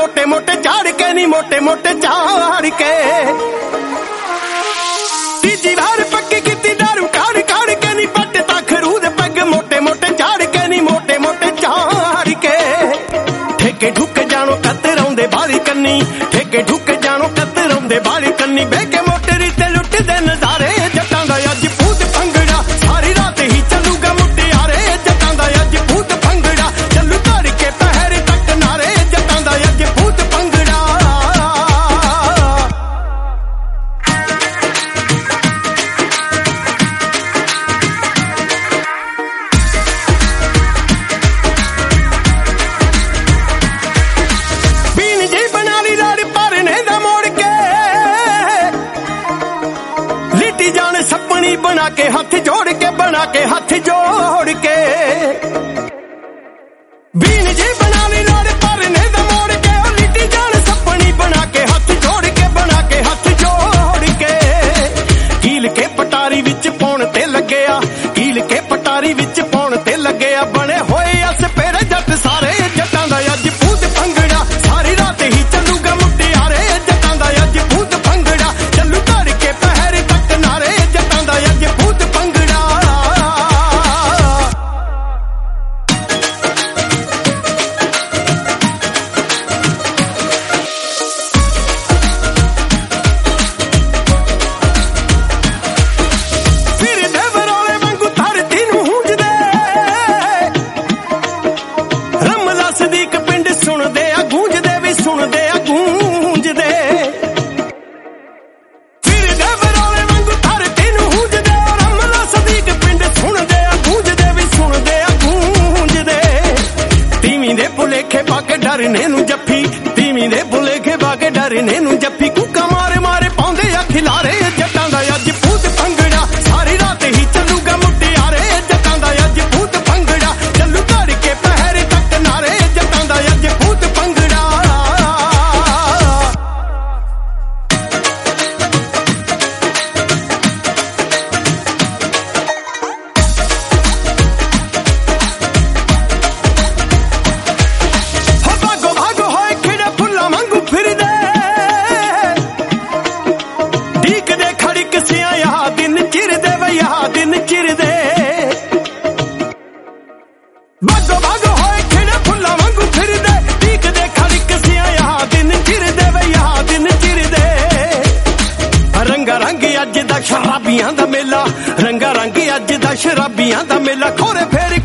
मोटे मोटे झाड़ के नी मोटे मोटे झाड़ के तीजी बार पक्की की दारू काड़ काड़ के नी पट्टे ता खरूद पग मोटे मोटे झाड़ के नी मोटे मोटे झाड़ के ठेके ठुके जानो कतराउंदे बाली कन्नी ठेके ठुके जानो कतराउंदे बाली कन्नी बेके मोटे रीते लुट दे नजारे जटां दा अज भूत भंगड़ा सारी रात ही चलूगा मुटियारे जटां दा अज भूत भंगड़ा चलू तड़के पहर तक नारे जटां दा अज भूत भंगड़ा बीन जी बना ली लाड़ भरने दा मोड़ के लिटी जान सपनी बना के हाथ जोड़ के बना के हाथ जोड़ के बीन जी बना ली लाड़ भरने दा मोड़ के लिटी जान सपनी बना के हाथ जोड़ के बना के हाथ जोड़ के कील के पटारी विच पौण ते लगेया कील के पटारी विच पौण ते लगेया बने होए अस पेरे जट सारे जटां दा अज भूत भंगड़ा सारी रात ही चलूगा मुटियारे जटां दा अज भूत भंगड़ा चलू तड़के पहर तक नारे जटां दा अज भूत भंगड़ा फिर देवरोले वांगू धरती नूं हूंजदे रमला सदीक पिंड सुणदे आ गूंजदे वी सुणदे आ गूंजदे फिर देवरोले वांगू धरती नूं हूंजदे रमला सदीक पिंड सुणदे आ गूंजदे वी सुणदे आ गूंजदे तीवीं दे भुलेखे पा के डरने नूं जफ्फी तीवीं दे भुलेखे पा के डरने नूं जफ्फी कूका मारे मारे पाउंदे आ खिलारे जटां दा अज भूत भंगड़ा सारी रात ही चलूगा मुटियारे जटां दा अज भूत भंगड़ा चलू तड़के पहर तक नारे जटां दा अज भूत भंगड़ा हो भागो भागो होए खिड़े फुल्लां वांगू फिरदे ढीक दे खड़क सियां यहा दिन चिरदे वे यहा दिन चिरदे भागो भागो होए खिड़े फुल्लां वांगू फिरदे ढीक दे खड़क सियां यहा दिन चिरदे वे यहा दिन चिरदे रंगा रंगी अज दा शराबियां दा मेला रंगा रंगी अज दा शराबियां दा मेला खोरे फेरे